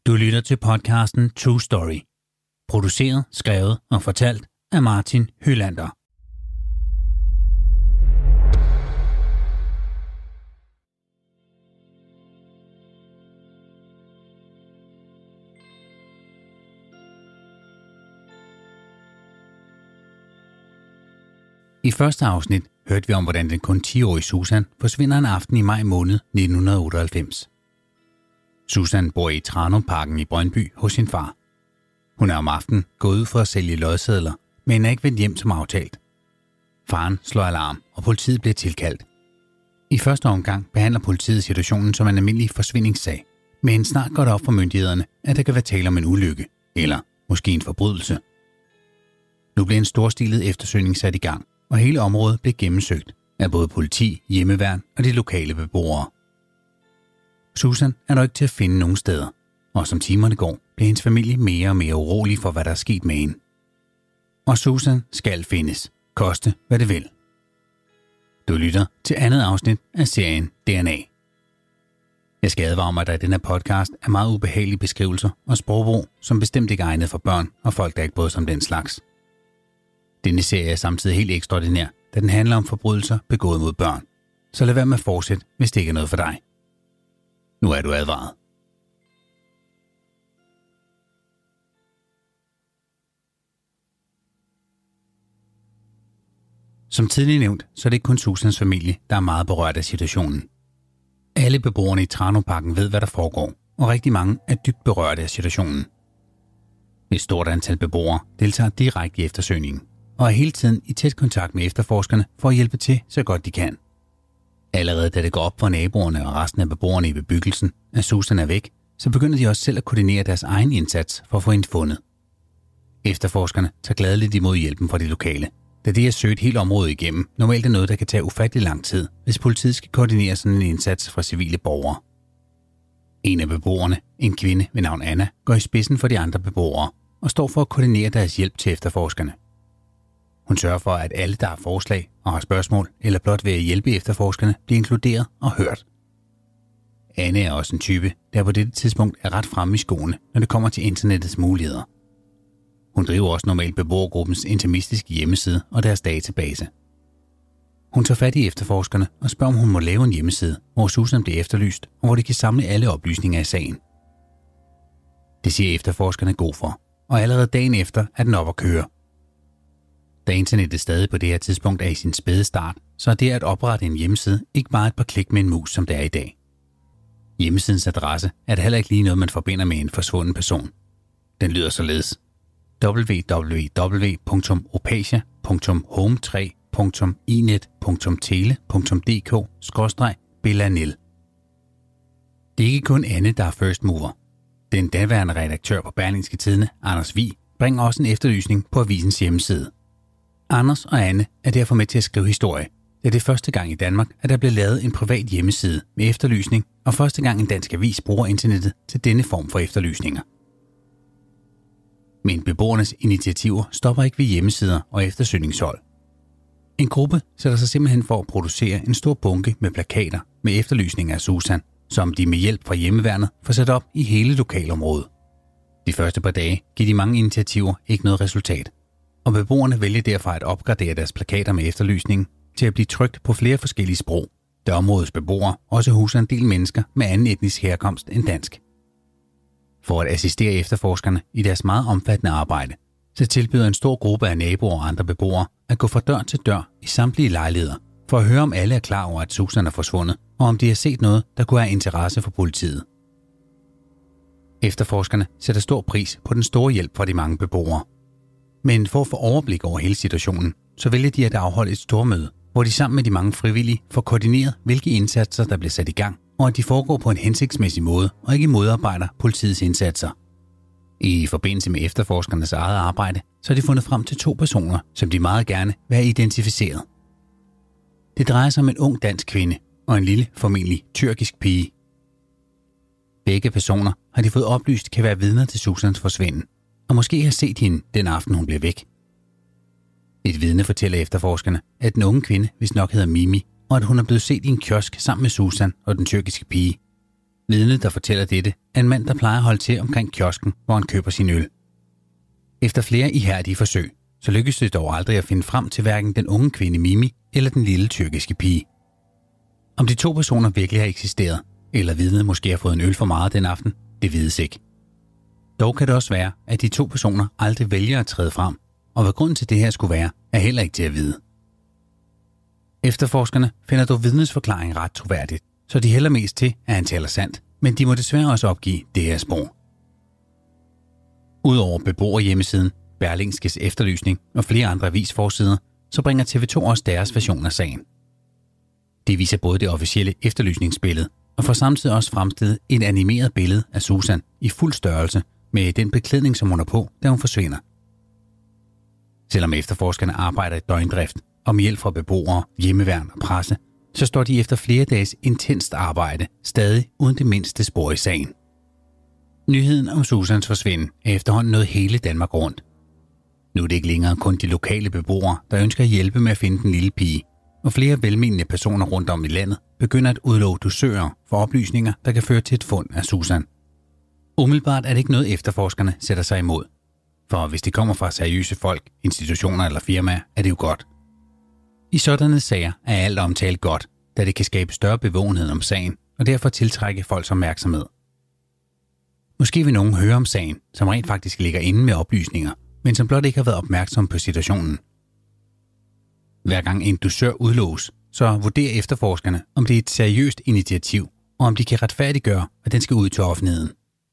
Du lytter til podcasten True Story. Produceret, skrevet og fortalt af Martin Hylander. I første afsnit hørte vi om, hvordan den kun 10-årige Susan forsvinder en aften i maj måned 1998. Susan bor i Tranumparken i Brøndby hos sin far. Hun er om aftenen gået ud for at sælge lodsedler, men er ikke vendt hjem som aftalt. Faren slår alarm, og politiet bliver tilkaldt. I første omgang behandler politiet situationen som en almindelig forsvindingssag, men snart går det op for myndighederne, at der kan være tale om en ulykke, eller måske en forbrydelse. Nu bliver en storstilet eftersøgning sat i gang, og hele området blev gennemsøgt af både politi, hjemmeværn og de lokale beboere. Susan er dog ikke til at finde nogen steder, og som timerne går, bliver hendes familie mere og mere urolig for, hvad der er sket med hende. Og Susan skal findes, koste hvad det vil. Du lytter til andet afsnit af serien DNA. Jeg skal advare mig, at der i denne podcast er meget ubehagelige beskrivelser og sprogbrug, som bestemt ikke er egnet for børn og folk, der ikke bryder sig om den slags. Denne serie er samtidig helt ekstraordinær, da den handler om forbrydelser begået mod børn. Så lad være med at fortsætte, hvis det ikke er noget for dig. Nu er du advaret. Som tidligere nævnt, så er det ikke kun Susans familie, der er meget berørt af situationen. Alle beboerne i Tranumparken ved, hvad der foregår, og rigtig mange er dybt berørte af situationen. Et stort antal beboere deltager direkte i eftersøgningen, og er hele tiden i tæt kontakt med efterforskerne for at hjælpe til så godt de kan. Allerede da det går op for naboerne og resten af beboerne i bebyggelsen, at Susan er væk, så begynder de også selv at koordinere deres egen indsats for at få hende fundet. Efterforskerne tager gladeligt imod hjælpen fra de lokale, da det at søge et helt område igennem normalt er noget, der kan tage ufattelig lang tid, hvis politiet skal koordinere sådan en indsats fra civile borgere. En af beboerne, en kvinde ved navn Anna, går i spidsen for de andre beboere og står for at koordinere deres hjælp til efterforskerne. Hun sørger for, at alle, der har forslag og har spørgsmål, eller blot vil hjælpe efterforskerne, bliver inkluderet og hørt. Anne er også en type, der på dette tidspunkt er ret fremme i skoene, når det kommer til internettets muligheder. Hun driver også normalt beboergruppens intimistiske hjemmeside og deres database. Hun tager fat i efterforskerne og spørger, om hun må lave en hjemmeside, hvor Susan bliver efterlyst, og hvor de kan samle alle oplysninger i sagen. Det siger efterforskerne god for, og allerede dagen efter er den op at køre. Da internettet stadig på det her tidspunkt er i sin spæde start, så er det at oprette en hjemmeside ikke bare et par klik med en mus, som det er i dag. Hjemmesidens adresse er da heller ikke lige noget, man forbinder med en forsvunden person. Den lyder således: www.opacia.home3.inet.tele.dk/Belanil. Det er ikke kun Anne, der er first mover. Den daværende redaktør på Berlingske Tidende, Anders Vig, bringer også en efterlysning på avisens hjemmeside. Anders og Anne er derfor med til at skrive historie. Det er første gang i Danmark, at der bliver lavet en privat hjemmeside med efterlysning, og første gang en dansk avis bruger internettet til denne form for efterlysninger. Men beboernes initiativer stopper ikke ved hjemmesider og eftersøgningshold. En gruppe sætter sig simpelthen for at producere en stor bunke med plakater med efterlysninger af Susan, som de med hjælp fra hjemmeværnet får sat op i hele lokalområdet. De første par dage giver de mange initiativer ikke noget resultat, og beboerne vælger derfor at opgradere deres plakater med efterlysningen til at blive trykt på flere forskellige sprog, da områdets beboere også huser en del mennesker med anden etnisk herkomst end dansk. For at assistere efterforskerne i deres meget omfattende arbejde, så tilbyder en stor gruppe af naboer og andre beboere at gå fra dør til dør i samtlige lejligheder, for at høre om alle er klar over, at Susan er forsvundet, og om de har set noget, der kunne have interesse for politiet. Efterforskerne sætter stor pris på den store hjælp fra de mange beboere. Men for at få overblik over hele situationen, så vælger de at afholde et stormøde, hvor de sammen med de mange frivillige får koordineret, hvilke indsatser der bliver sat i gang, og at de foregår på en hensigtsmæssig måde og ikke modarbejder politiets indsatser. I forbindelse med efterforskernes eget arbejde, så har de fundet frem til 2 personer, som de meget gerne vil have identificeret. Det drejer sig om en ung dansk kvinde og en lille, formentlig tyrkisk pige. Begge personer har de fået oplyst kan være vidner til Susans forsvinden, og måske har set hende den aften, hun blev væk. Et vidne fortæller efterforskerne, at den unge kvinde, hvis nok hedder Mimi, og at hun er blevet set i en kiosk sammen med Susan og den tyrkiske pige. Vidnet, der fortæller dette, er en mand, der plejer at holde til omkring kiosken, hvor han køber sin øl. Efter flere ihærdige forsøg, så lykkedes det dog aldrig at finde frem til hverken den unge kvinde Mimi eller den lille tyrkiske pige. Om de to personer virkelig har eksisteret, eller vidnet måske har fået en øl for meget den aften, det vides ikke. Dog kan det også være, at de to personer aldrig vælger at træde frem, og hvad grunden til det her skulle være, er heller ikke til at vide. Efterforskerne finder dog vidnets forklaring ret troværdigt, så de hælder mest til, at han taler sandt, men de må desværre også opgive det her spor. Udover beboerhjemmesiden, Berlingskes efterlysning og flere andre avisforsider, så bringer TV2 også deres version af sagen. Det viser både det officielle efterlysningsbillede og får samtidig også fremstillet et animeret billede af Susan i fuld størrelse med den beklædning, som hun har på, da hun forsvinder. Selvom efterforskerne arbejder i døgndrift og med hjælp fra beboere, hjemmeværn og presse, så står de efter flere dages intenst arbejde stadig uden det mindste spor i sagen. Nyheden om Susans forsvinden er efterhånden nået hele Danmark rundt. Nu er det ikke længere kun de lokale beboere, der ønsker at hjælpe med at finde den lille pige, og flere velmenende personer rundt om i landet begynder at udlove dusører for oplysninger, der kan føre til et fund af Susan. Umiddelbart er det ikke noget, efterforskerne sætter sig imod. For hvis det kommer fra seriøse folk, institutioner eller firmaer, er det jo godt. I sådanne sager er alt omtalt godt, da det kan skabe større bevågenhed om sagen, og derfor tiltrække folks opmærksomhed. Måske vil nogen høre om sagen, som rent faktisk ligger inde med oplysninger, men som blot ikke har været opmærksom på situationen. Hver gang en dusør udlås, så vurderer efterforskerne, om det er et seriøst initiativ, og om de kan retfærdiggøre, at den skal ud til offentligheden.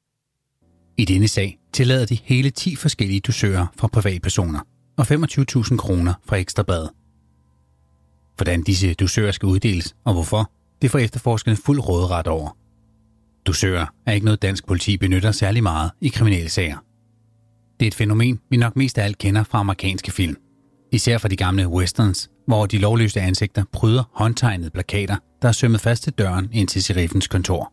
I denne sag tillader de hele 10 forskellige dusører fra privatpersoner og 25.000 kroner fra Ekstra Bladet. Hvordan disse dusører skal uddeles og hvorfor, det får efterforskerne fuld råderet over. Dusører er ikke noget dansk politi benytter særlig meget i kriminelle sager. Det er et fænomen, vi nok mest af alt kender fra amerikanske film. Især fra de gamle westerns, hvor de lovløse ansigter pryder håndtegnede plakater, der er sømmet fast til døren ind til sheriffens kontor.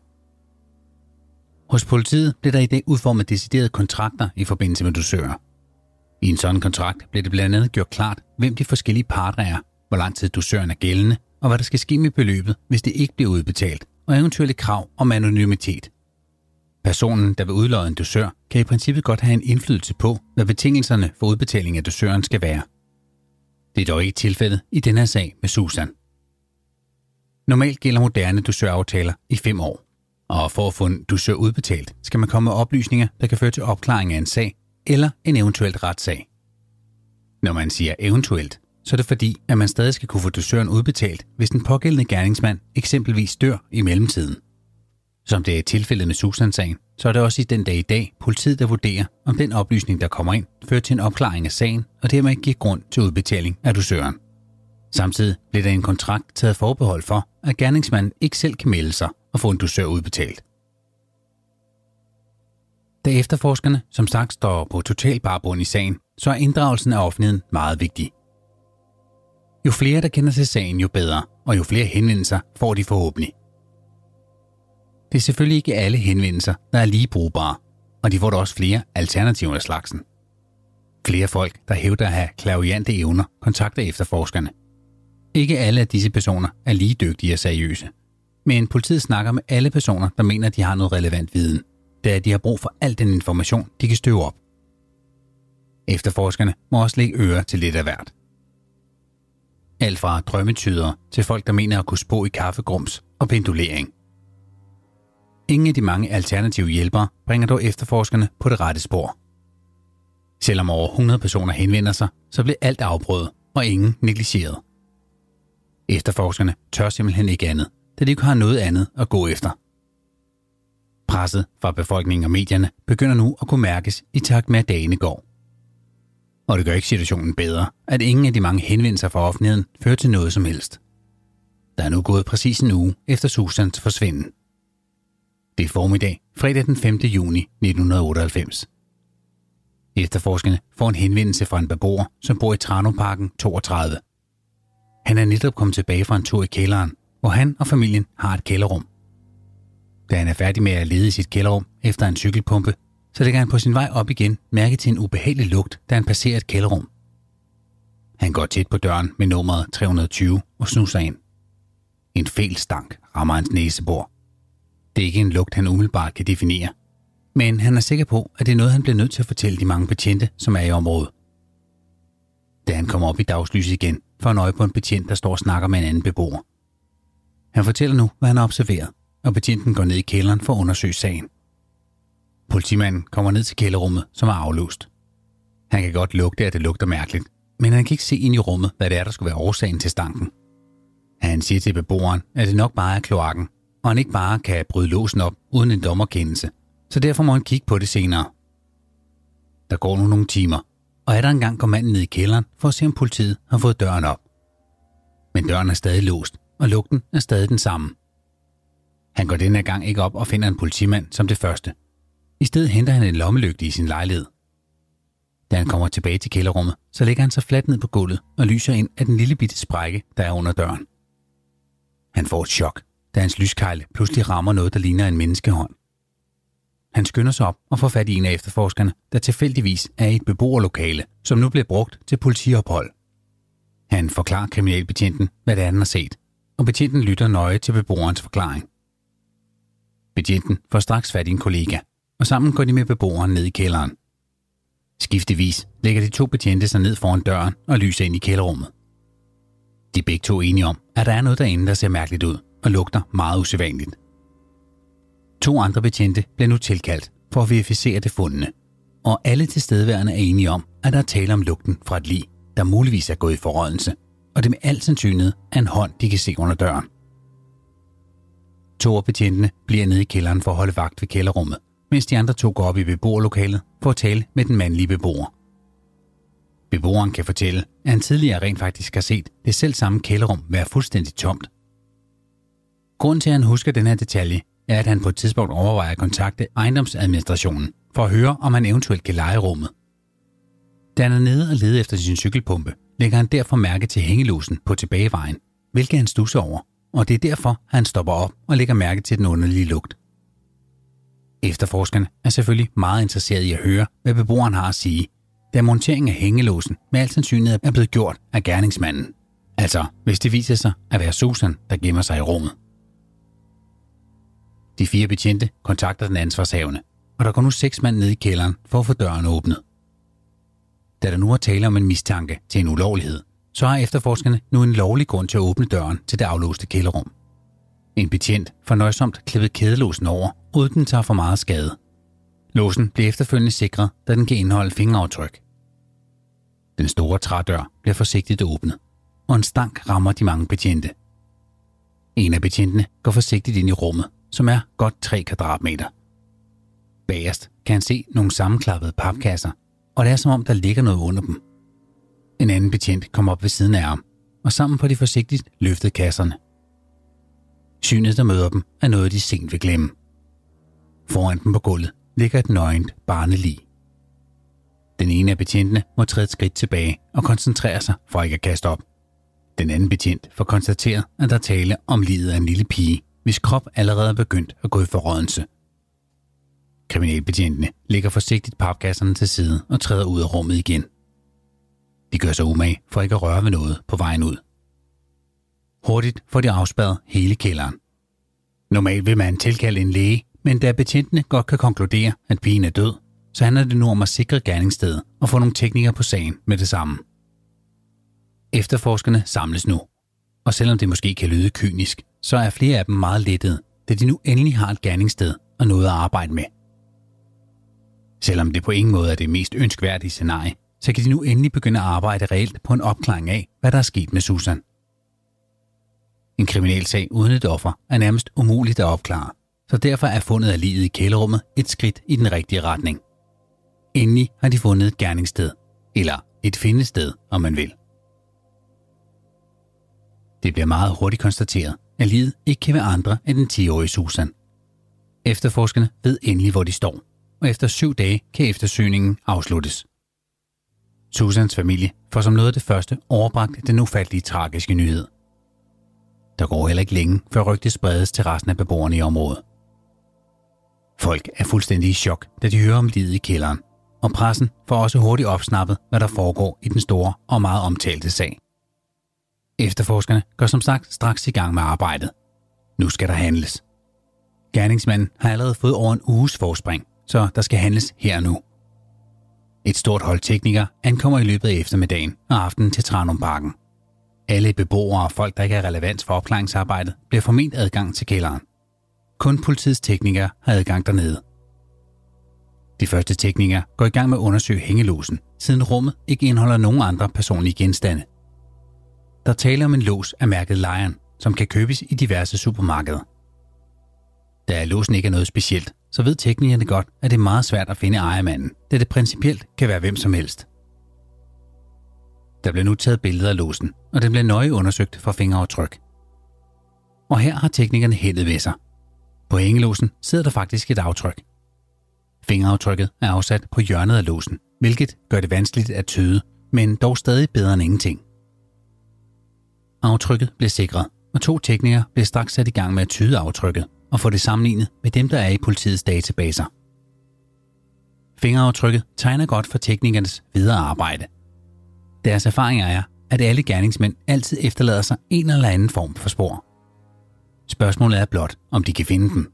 Hos politiet blev der i dag udformet deciderede kontrakter i forbindelse med dusører. I en sådan kontrakt blev det blandt andet gjort klart, hvem de forskellige parter er, hvor lang tid dusøren er gældende, og hvad der skal ske med beløbet, hvis det ikke bliver udbetalt, og eventuelle krav om anonymitet. Personen, der vil udlodde en dusør, kan i princippet godt have en indflydelse på, hvad betingelserne for udbetaling af dusøren skal være. Det er dog ikke tilfældet i denne her sag med Susan. Normalt gælder moderne dusøraftaler i 5 år, og for at få en dusør udbetalt, skal man komme med oplysninger, der kan føre til opklaring af en sag eller en eventuelt retssag. Når man siger eventuelt, så er det fordi, at man stadig skal kunne få dusøren udbetalt, hvis den pågældende gerningsmand eksempelvis dør i mellemtiden. Som det er i tilfældet med Susan-sagen, så er det også i den dag i dag politiet, der vurderer, om den oplysning, der kommer ind, fører til en opklaring af sagen, og dermed giver grund til udbetaling af dusøren. Samtidig bliver der i en kontrakt taget forbehold for, at gerningsmanden ikke selv kan melde sig og få en dusør udbetalt. Da efterforskerne som sagt står på total barbund i sagen, så er inddragelsen af offentligheden meget vigtig. Jo flere, der kender til sagen, jo bedre, og jo flere henvendelser får de forhåbentlig. Det er selvfølgelig ikke alle henvendelser, der er lige brugbare, og de får da også flere alternativer af slagsen. Flere folk, der hævder at have clairvoyante evner, kontakter efterforskerne. Ikke alle af disse personer er lige dygtige og seriøse, men politiet snakker med alle personer, der mener, at de har noget relevant viden, da de har brug for al den information, de kan støve op. Efterforskerne må også lægge ører til lidt af hvert. Alt fra drømmetydere til folk, der mener at kunne spå i kaffegrums og pendulering. Ingen af de mange alternative hjælpere bringer dog efterforskerne på det rette spor. Selvom over 100 personer henvender sig, så bliver alt afprøvet og ingen negligeret. Efterforskerne tør simpelthen ikke andet, da de ikke har noget andet at gå efter. Presset fra befolkningen og medierne begynder nu at kunne mærkes i takt med, at dagene går. Og det gør ikke situationen bedre, at ingen af de mange henvendelser fra offentligheden fører til noget som helst. Der er nu gået præcis en uge efter Susans forsvinden. Det er formiddag, fredag den 5. juni 1998. Efterforskerne får en henvendelse fra en beboer, som bor i Tranoparken 32. Han er netop kommet tilbage fra en tur i kælderen, hvor han og familien har et kælderrum. Da han er færdig med at lede i sit kælderrum efter en cykelpumpe, så lægger han på sin vej op igen mærke til en ubehagelig lugt, da han passerer et kælderrum. Han går tæt på døren med nummeret 320 og snuser ind. En fæl stank rammer hans næsebor. Det er ikke en lugt, han umiddelbart kan definere, men han er sikker på, at det er noget, han bliver nødt til at fortælle de mange betjente, som er i området. Da han kommer op i dagslyset igen, får han øje på en betjent, der står og snakker med en anden beboer. Han fortæller nu, hvad han har observeret, og betjenten går ned i kælderen for at undersøge sagen. Politimanden kommer ned til kælderrummet, som er aflåst. Han kan godt lugte, at det lugter mærkeligt, men han kan ikke se ind i rummet, hvad det er, der skulle være årsagen til stanken. Han siger til beboeren, at det nok bare er kloakken, og han ikke bare kan bryde låsen op uden en dommerkendelse, så derfor må han kigge på det senere. Der går nu nogle timer, og der engang går manden ned i kælderen for at se, om politiet har fået døren op. Men døren er stadig låst, og lugten er stadig den samme. Han går denne gang ikke op og finder en politimand som det første. I stedet henter han en lommelygte i sin lejlighed. Da han kommer tilbage til kælderrummet, så lægger han sig fladt ned på gulvet og lyser ind af den lille bitte sprække, der er under døren. Han får et chok, da hans lyskejle pludselig rammer noget, der ligner en menneskehånd. Han skynder sig op og får fat i en af efterforskerne, der tilfældigvis er i et beboerlokale, som nu bliver brugt til politiophold. Han forklarer kriminalbetjenten, hvad det er, han har set, og betjenten lytter nøje til beboerens forklaring. Betjenten får straks fat i en kollega, og sammen går de med beboeren ned i kælderen. Skiftevis lægger de to betjente sig ned foran døren og lyser ind i kælderrummet. De er begge to enige om, at der er noget derinde, der ser mærkeligt ud og lugter meget usædvanligt. 2 andre betjente bliver nu tilkaldt for at verificere det fundne, og alle tilstedeværende er enige om, at der er tale om lugten fra et lig, der muligvis er gået i forrådnelse, og det med al sandsynlighed er en hånd, de kan se under døren. 2 af betjentene bliver nede i kælderen for at holde vagt ved kælderrummet, mens de andre 2 går op i beboerlokalet for at tale med den mandlige beboer. Beboeren kan fortælle, at han tidligere rent faktisk har set det selv samme kælderrum være fuldstændig tomt. Grunden til, at han husker den her detalje, er, at han på et tidspunkt overvejer at kontakte ejendomsadministrationen for at høre, om han eventuelt kan leje rummet. Da han er nede og leder efter sin cykelpumpe, lægger han derfor mærke til hængelåsen på tilbagevejen, hvilket han studser over, og det er derfor, at han stopper op og lægger mærke til den underlige lugt. Efterforskerne er selvfølgelig meget interesseret i at høre, hvad beboeren har at sige, da monteringen af hængelåsen med al sandsynlighed er blevet gjort af gerningsmanden. Altså, hvis det viser sig at være Susan, der gemmer sig i rummet. De 4 betjente kontakter den ansvarshavende, og der går nu 6 mand ned i kælderen for at få døren åbnet. Da der nu er tale om en mistanke til en ulovlighed, så har efterforskerne nu en lovlig grund til at åbne døren til det aflåste kælderrum. En betjent får nøjsomt klippet kædelåsen over, uden den tager for meget skade. Låsen bliver efterfølgende sikret, da den kan indeholde fingeraftryk. Den store trædør bliver forsigtigt åbnet, og en stank rammer de mange betjente. En af betjentene går forsigtigt ind i rummet, som er godt 3 kvadratmeter. Bagerst kan han se nogle sammenklappede papkasser, og det er som om, der ligger noget under dem. En anden betjent kommer op ved siden af ham, og sammen får de forsigtigt løftet kasserne. Synet, der møder dem, er noget, de sent vil glemme. Foran dem på gulvet ligger et nøgent barnelig. Den ene af betjentene må træde et skridt tilbage og koncentrere sig for ikke at kaste op. Den anden betjent får konstateret, at der er tale om liget af en lille pige, hvis krop allerede er begyndt at gå i forrådnelse. Kriminalbetjentene lægger forsigtigt papkasserne til side og træder ud af rummet igen. De gør sig umage for ikke at røre ved noget på vejen ud. Hurtigt får de afspærret hele kælderen. Normalt vil man tilkalde en læge, men da betjentene godt kan konkludere, at pigen er død, så handler det nu om at sikre gerningsstedet og få nogle teknikere på sagen med det samme. Efterforskerne samles nu, og selvom det måske kan lyde kynisk, så er flere af dem meget lettede, da de nu endelig har et gerningssted og noget at arbejde med. Selvom det på ingen måde er det mest ønskværdige scenarie, så kan de nu endelig begynde at arbejde reelt på en opklaring af, hvad der er sket med Susan. En kriminalsag uden et offer er nærmest umuligt at opklare, så derfor er fundet af liget i kælderrummet et skridt i den rigtige retning. Endelig har de fundet et gerningssted, eller et findested, om man vil. Det bliver meget hurtigt konstateret, at liget ikke kan være andre end den 10-årige Susan. Efterforskerne ved endelig, hvor de står, og efter 7 dage kan eftersøgningen afsluttes. Susans familie får som noget af det første overbragt den ufattelige tragiske nyhed. Der går heller ikke længe, før rygtet spredes til resten af beboerne i området. Folk er fuldstændig i chok, da de hører om liget i kælderen, og pressen får også hurtigt opsnappet, hvad der foregår i den store og meget omtalte sag. Efterforskerne går som sagt straks i gang med arbejdet. Nu skal der handles. Gerningsmanden har allerede fået over en uges forspring, så der skal handles her og nu. Et stort hold teknikere ankommer i løbet af eftermiddagen og aftenen til Tranumparken. Alle beboere og folk, der ikke er relevant for opklaringsarbejdet, bliver forment adgang til kælderen. Kun politiets teknikere har adgang dernede. De første teknikere går i gang med at undersøge hængelåsen, siden rummet ikke indeholder nogen andre personlige genstande. Der taler om en lås af mærket Lion, som kan købes i diverse supermarkeder. Da låsen ikke er noget specielt, så ved teknikerne godt, at det er meget svært at finde ejermanden, da det principielt kan være hvem som helst. Der bliver nu taget billeder af låsen, og den bliver nøje undersøgt for fingeraftryk. Og her har teknikerne heldet ved sig. På hængelåsen sidder der faktisk et aftryk. Fingeraftrykket er afsat på hjørnet af låsen, hvilket gør det vanskeligt at tyde, men dog stadig bedre end ingenting. Aftrykket blev sikret, og 2 teknikere blev straks sat i gang med at tyde aftrykket og få det sammenlignet med dem, der er i politiets databaser. Fingeraftrykket tegner godt for teknikernes videre arbejde. Deres erfaring er, at alle gerningsmænd altid efterlader sig en eller anden form for spor. Spørgsmålet er blot, om de kan finde dem.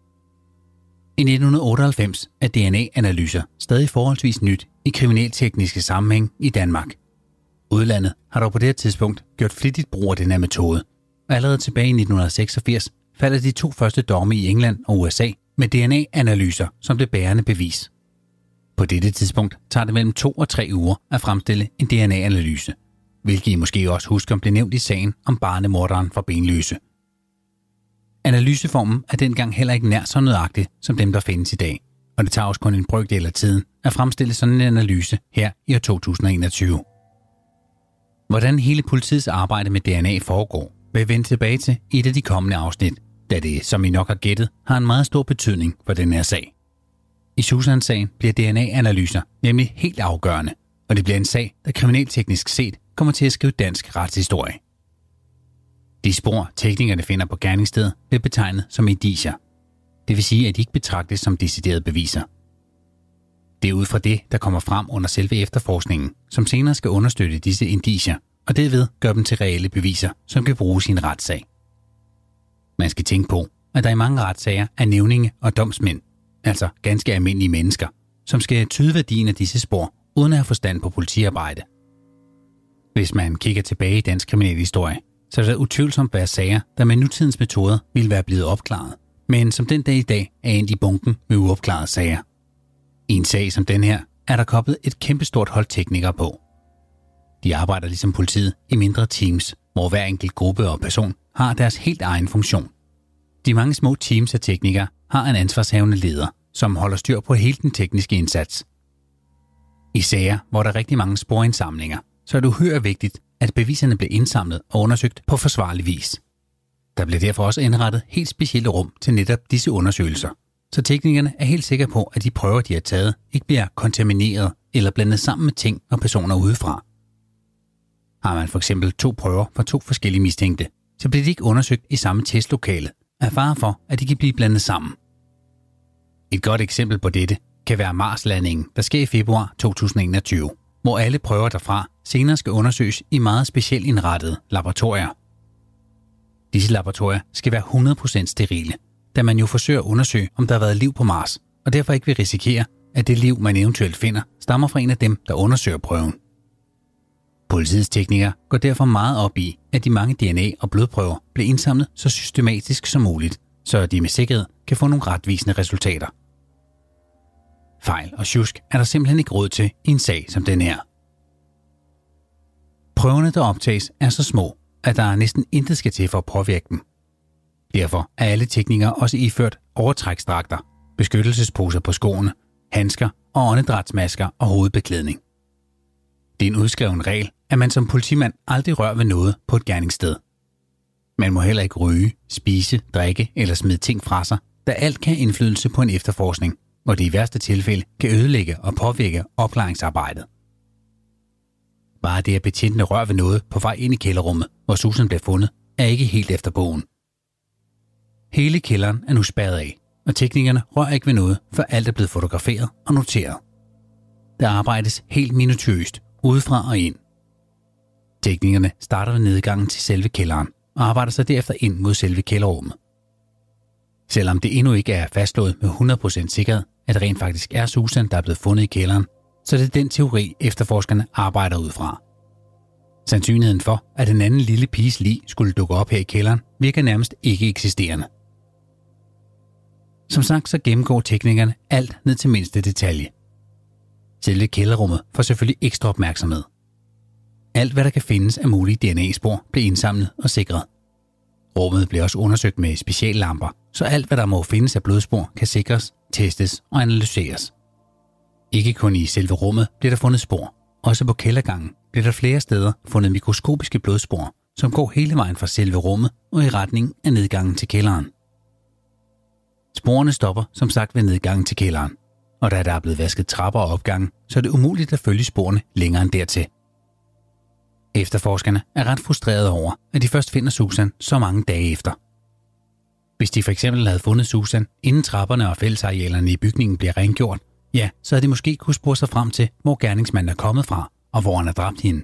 I 1998 er DNA-analyser stadig forholdsvis nyt i kriminaltekniske sammenhæng i Danmark. Udlandet har dog på det her tidspunkt gjort flittigt brug af den her metode, og allerede tilbage i 1986 falder de 2 første domme i England og USA med DNA-analyser som det bærende bevis. På dette tidspunkt tager det mellem 2 og 3 uger at fremstille en DNA-analyse, hvilket I måske også husker blev nævnt i sagen om barnemorderen fra Benløse. Analyseformen er dengang heller ikke nær så nøjagtig som dem, der findes i dag, og det tager også kun en brøkdel af tiden at fremstille sådan en analyse her i år 2021. Hvordan hele politiets arbejde med DNA foregår, vil jeg vende tilbage til i et af de kommende afsnit, da det, som I nok har gættet, har en meget stor betydning for den her sag. I Susan-sagen bliver DNA-analyser nemlig helt afgørende, og det bliver en sag, der kriminalteknisk set kommer til at skrive dansk retshistorie. De spor, teknikerne finder på gerningsstedet, bliver betegnet som indicier. Det vil sige, at de ikke betragtes som deciderede beviser. Det er ud fra det, der kommer frem under selve efterforskningen, som senere skal understøtte disse indicier, og derved gøre dem til reelle beviser, som kan bruges i en retssag. Man skal tænke på, at der i mange retssager er nævninge og domsmænd, altså ganske almindelige mennesker, som skal tyde værdien af disse spor, uden at have forstand på politiarbejde. Hvis man kigger tilbage i dansk kriminalhistorie, så er der utvivlsomt være sager, der med nutidens metoder ville være blevet opklaret, men som den dag i dag er endt i bunken med uopklarede sager. I en sag som den her er der koblet et kæmpestort hold teknikere på. De arbejder ligesom politiet i mindre teams, hvor hver enkelt gruppe og person har deres helt egen funktion. De mange små teams af teknikere har en ansvarshavende leder, som holder styr på hele den tekniske indsats. I sager, hvor der er rigtig mange sporindsamlinger, så er det uhyre vigtigt, at beviserne bliver indsamlet og undersøgt på forsvarlig vis. Der bliver derfor også indrettet helt specielle rum til netop disse undersøgelser, så teknikerne er helt sikre på, at de prøver, de har taget, ikke bliver kontamineret eller blandet sammen med ting og personer udefra. Har man for eksempel 2 prøver fra 2 forskellige mistænkte, så bliver de ikke undersøgt i samme testlokale, af fare for, at de kan blive blandet sammen. Et godt eksempel på dette kan være Mars-landingen, der sker i februar 2021, hvor alle prøver derfra senere skal undersøges i meget specielt indrettede laboratorier. Disse laboratorier skal være 100% sterile, da man jo forsøger at undersøge, om der har været liv på Mars, og derfor ikke vil risikere, at det liv, man eventuelt finder, stammer fra en af dem, der undersøger prøven. Politiets teknikere går derfor meget op i, at de mange DNA- og blodprøver bliver indsamlet så systematisk som muligt, så de med sikkerhed kan få nogle retvisende resultater. Fejl og sjusk er der simpelthen ikke råd til i en sag som den her. Prøverne, der optages, er så små, at der næsten intet skal til for at påvirke dem. Derfor er alle teknikere også iført overtræksdragter, beskyttelsesposer på skoene, handsker og åndedrætsmasker og hovedbeklædning. Det er en udskreven regel, at man som politimand aldrig rører ved noget på et gerningssted. Man må heller ikke ryge, spise, drikke eller smide ting fra sig, da alt kan have indflydelse på en efterforskning, og det i værste tilfælde kan ødelægge og påvirke opklaringsarbejdet. Bare det, at betjentene rører ved noget på vej ind i kælderrummet, hvor Susan blev fundet, er ikke helt efter bogen. Hele kælderen er nu spærret af, og teknikerne rører ikke ved noget, før alt er blevet fotograferet og noteret. Der arbejdes helt minutiøst, udefra og ind. Teknikerne starter ved nedgangen til selve kælderen og arbejder sig derefter ind mod selve kælderrummet. Selvom det endnu ikke er fastslået med 100% sikkerhed, at det rent faktisk er Susan, der er blevet fundet i kælderen, så det er den teori, efterforskerne arbejder ud fra. Sandsynligheden for, at en anden lille piges lig skulle dukke op her i kælderen, virker nærmest ikke eksisterende. Som sagt, så gennemgår teknikerne alt ned til mindste detalje. Selve kælderrummet får selvfølgelig ekstra opmærksomhed. Alt, hvad der kan findes af mulige DNA-spor, bliver indsamlet og sikret. Rummet bliver også undersøgt med speciallamper, så alt, hvad der må findes af blodspor, kan sikres, testes og analyseres. Ikke kun i selve rummet bliver der fundet spor. Også på kældergangen bliver der flere steder fundet mikroskopiske blodspor, som går hele vejen fra selve rummet og i retning af nedgangen til kælderen. Sporene stopper som sagt ved nedgangen til kælderen, og da der er blevet vasket trapper og opgange, så er det umuligt at følge sporene længere end dertil. Efterforskerne er ret frustrerede over, at de først finder Susan så mange dage efter. Hvis de for eksempel havde fundet Susan, inden trapperne og fællesarealerne i bygningen bliver rengjort, ja, så havde de måske kunne spore sig frem til, hvor gerningsmanden er kommet fra, og hvor han har dræbt hende.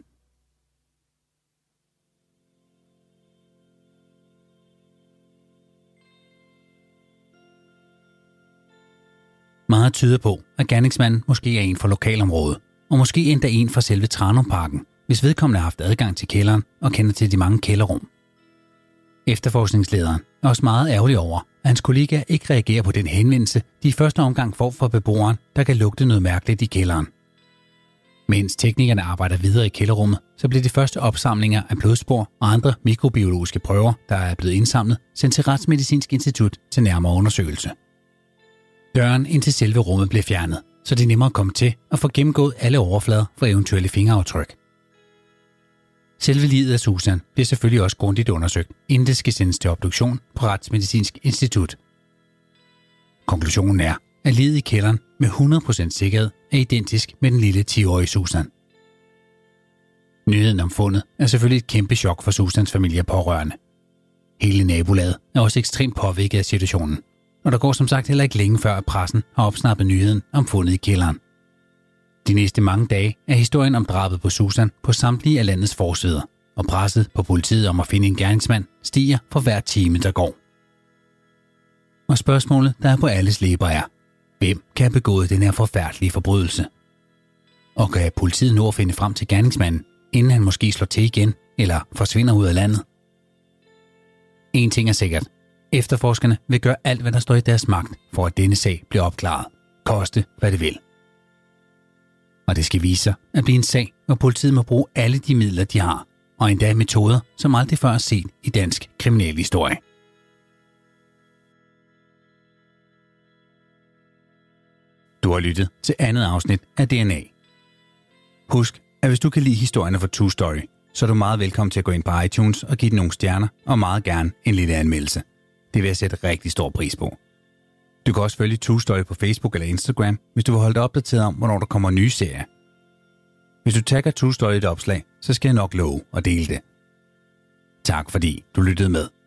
Meget tyder på, at gerningsmanden måske er en fra lokalområdet, og måske endda en fra selve Tranumparken, hvis vedkommende har haft adgang til kælderen og kender til de mange kælderrum. Efterforskningslederen er også meget ærgerlig over, at hans kollegaer ikke reagerer på den henvendelse, de i første omgang får fra beboeren, der kan lugte noget mærkeligt i kælderen. Mens teknikerne arbejder videre i kælderrummet, så bliver de første opsamlinger af blodspor og andre mikrobiologiske prøver, der er blevet indsamlet, sendt til Retsmedicinsk Institut til nærmere undersøgelse. Døren ind til selve rummet bliver fjernet, så det er nemmere at komme til og få gennemgået alle overflader for eventuelle fingeraftryk. Selve livet af Susan bliver selvfølgelig også grundigt undersøgt, inden det skal sendes til obduktion på Retsmedicinsk Institut. Konklusionen er, at livet i kælderen med 100% sikkerhed er identisk med den lille 10-årige Susan. Nyheden om fundet er selvfølgelig et kæmpe chok for Susans familie og pårørende. Hele nabolaget er også ekstremt påvirket af situationen, og der går som sagt heller ikke længe før, at pressen har opsnappet nyheden om fundet i kælderen. De næste mange dage er historien om drabet på Susan på samtlige af landets forsider, og presset på politiet om at finde en gerningsmand stiger for hver time, der går. Og spørgsmålet, der er på alles læber, er: hvem kan have begået den her forfærdelige forbrydelse? Og kan politiet nå at finde frem til gerningsmanden, inden han måske slår til igen eller forsvinder ud af landet? En ting er sikkert: efterforskerne vil gøre alt, hvad der står i deres magt, for at denne sag bliver opklaret, koste hvad det vil. Og det skal vise sig at blive en sag, hvor politiet må bruge alle de midler, de har, og endda metoder, som aldrig før er set i dansk kriminalhistorie. Du har lyttet til andet afsnit af DNA. Husk, at hvis du kan lide historierne fra True Story, så er du meget velkommen til at gå ind på iTunes og give den nogle stjerner, og meget gerne en lille anmeldelse. Det vil jeg sætte rigtig stor pris på. Du kan også følge True Story på Facebook eller Instagram, hvis du vil holde dig opdateret om, hvornår der kommer nye serier. Hvis du tagger True Story i et opslag, så skal jeg nok love at dele det. Tak fordi du lyttede med.